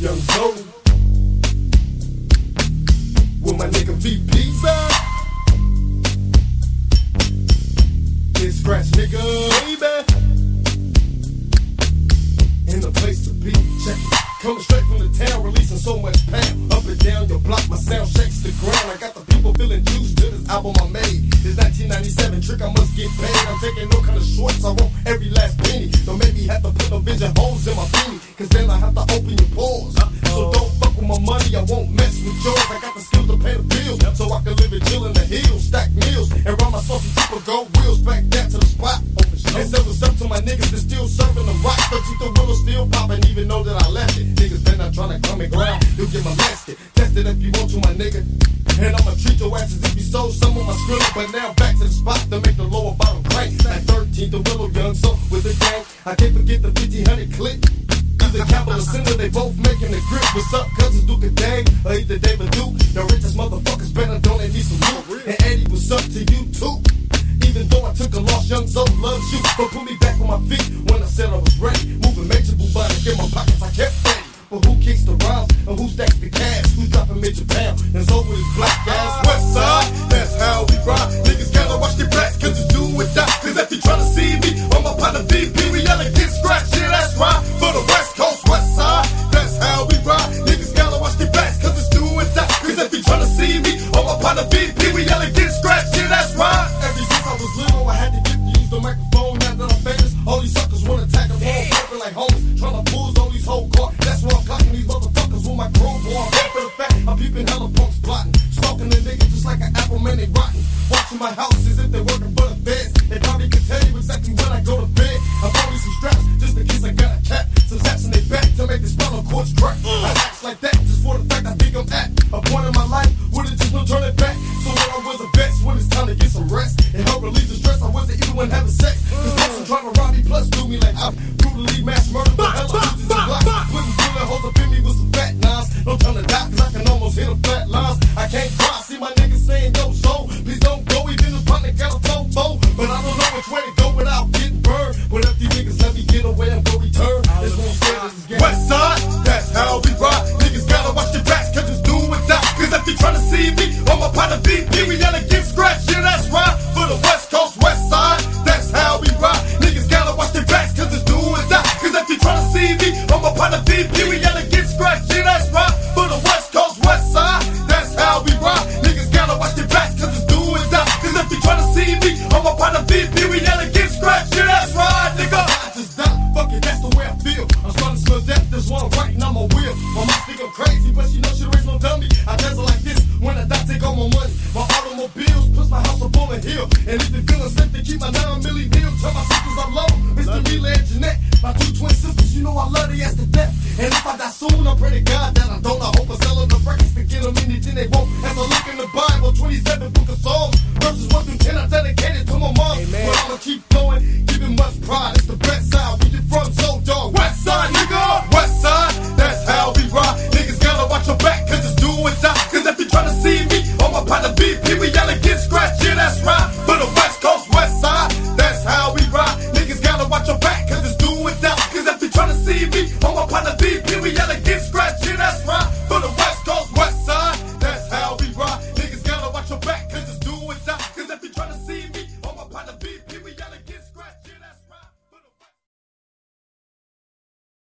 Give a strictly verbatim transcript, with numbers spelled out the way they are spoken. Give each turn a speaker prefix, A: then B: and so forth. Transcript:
A: Young Zoe with my nigga V P side. Get scratch nigga, baby. In the place to be, check it. Coming straight from the town, releasing so much pound. Up and down your block, my sound shakes the ground. I got the people feeling juiced to this album I made. It's nineteen ninety-seven, trick I must get paid. I'm taking no kind of shorts, I want every last penny. Don't make me have to put no vision holes in my beanie, cause then I have to open your pores. So don't fuck with my money, I won't mess with yours. I got the skills to pay the bills, so I can live and chill in the hills. Stack meals, and run my saucy triple gold wheels back down to the spot. And sell the stuff to my niggas that's still serving the rock. thirty-two willow still popping, even know that I left it. Niggas better not tryna come and grind, you'll get molested. Test it if you want to, my nigga. And I'ma treat your asses if you stole some of my skrilla. But now back to the spot to make the lower bottom crank. Like thirteen, the willow young, so with the gang, I can't forget the fifteen hundred click. Either Capital Center, they both making the grip. What's up, cousins Duke and Dave, or either David Duke. The richest motherfuckers better don't they need some loot. And Eddie, what's up to you too? Even though I took a loss, young Zoe loves you. But put me back on my feet when I said I was ready. Moving major boo body, in my pockets I kept ready. But who kicks the rhymes and who stacks the cash? Who's dropping major pound? And Zoe with his black ass. West side, that's how we ride. Niggas gotta watch their backs, cause it's do or die. Cause if you tryna see me on my partner V P, we yelling get scratched, yeah that's right. For the West Coast, West side, that's how we ride. Niggas gotta watch their backs, cause it's do or die. Cause if you tryna see me on my partner V P, we yelling get scratched, yeah that's right. Ever since I was little, I had to get to use the microphone. Now that I'm famous, all these suckers wanna attack them all, flipping like homies, tryna pull on these whole cars. That's why I'm clocking these motherfuckers with my crowbar. For the fact, I'm peeping hella punks plotting, stalking the niggas just like an apple, man, they rotten. Watching my house as if they're working for the feds. They probably can tell you exactly when I go to bed. I'm probably some straps, just in case I got a cap. Some zaps in their back to make the spinal cords crack. I act like that just for the fact I think I'm at a point in my life where there's just no turning back. So when I was a vet, when it's time to get some rest, it helped relieve the stress. I wasn't even when having sex. Cause folks trying to rob me, plus do me like I'm brutally mass murder. But hella bitches and blocks. Putting bullet holes up in me with some fat knives. No time to die, cause I can almost hit them flat lines. I can't cry, see my niggas saying, yo, so please don't go, even if partner got a phone phone. But I don't know which way to go without getting burned. But if these niggas let me get away, I'm gonna return. That's what I'm saying, this is game. West side, that's how we ride. Niggas gotta watch their backs, cause it's do or die. Cause if you tryna see me on my partner V P, we yelling get scratched, yeah that's right. For the West Coast, West side, that's how we ride. Niggas gotta watch their backs, cause it's do or die. Cause if you tryna see me on my partner V P, we yelling get scratched, yeah that's right. For the West Coast, West side, that's how we ride. Niggas gotta watch their backs, cause it's do or die. Cause if you tryna see me on my partner V P, we yelling get scratched, yeah that's right, nigga. I just die, fuck it, that's the way I feel. I'm starting to smell death, that's why I'm writing on my wheel. My mom think I'm crazy, but she knows she raised no dummy. I dance like this when I die, take all my money. My automobiles, plus my house up on a hill. And if you feeling sick, they keep my nine milli deal. Tell my sisters I love them, Mister Mila and Jeanette. My two twin sisters, you know I love they ass to death. And if I die soon, I pray to God that I don't. I hope I sell them the records to get them anything they want. As I look in the Bible, twenty-seven book of Psalms, verses one through ten, I dedicated to my mom. Amen. But I'ma keep going, giving much pride.